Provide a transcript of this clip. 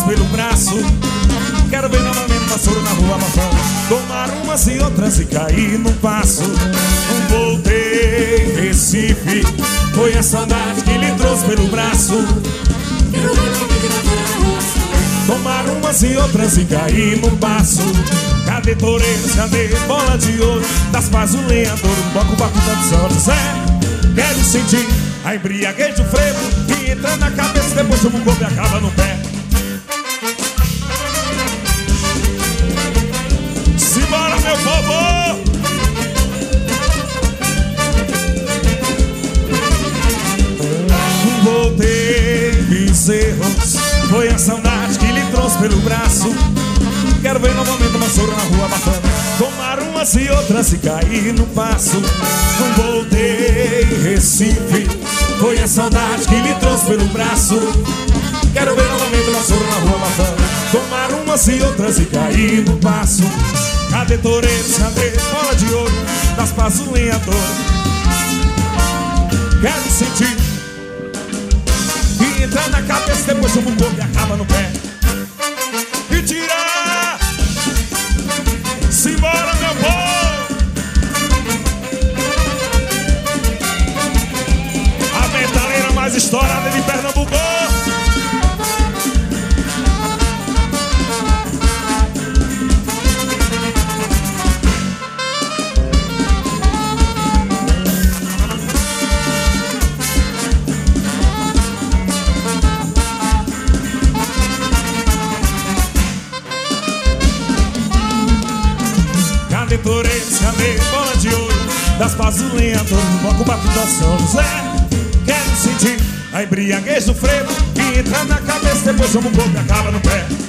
pelo braço. Quero ver novamente vassoura na rua abafando. Tomar umas e outras e cair no passo. Voltei, Recife, foi a saudade que lhe trouxe pelo braço. Quero ver novamente vassoura na rua abafando. Tomar umas e outras e cair no passo. Cadê toureiros, cadê bola de ouro? Das paz o lenhador, um bloco batuta de São José. Quero sentir a embriaguez do frevo que entra na cabeça, depois chama o corpo e acaba no pé. Simbora, meu povo! Voltei, bezerros, foi a saudade que lhe trouxe pelo braço. Quero ver novamente uma vassoura na rua abafando. Tomar umas e outras e cair no passo. Voltei, Recife, foi a saudade que lhe trouxe pelo braço. Quero ver novamente uma vassoura na rua abafando. Tomar umas e outras e cair no passo. Cadê toureiros, cadê bola de ouro? Das paz o lenhador. Quero sentir e entrar na cabeça, depois chama o corpo e acaba no pé. E tira! Simbora, meu povo! A metaleira mais estourada de Pernambuco. Cadê toureiros, cadê bola de ouro? Das paz o lenhador, no bloco batuta de São José. Quero sentir a embriaguez do frevo que entra na cabeça, depois chama o corpo e acaba no pé.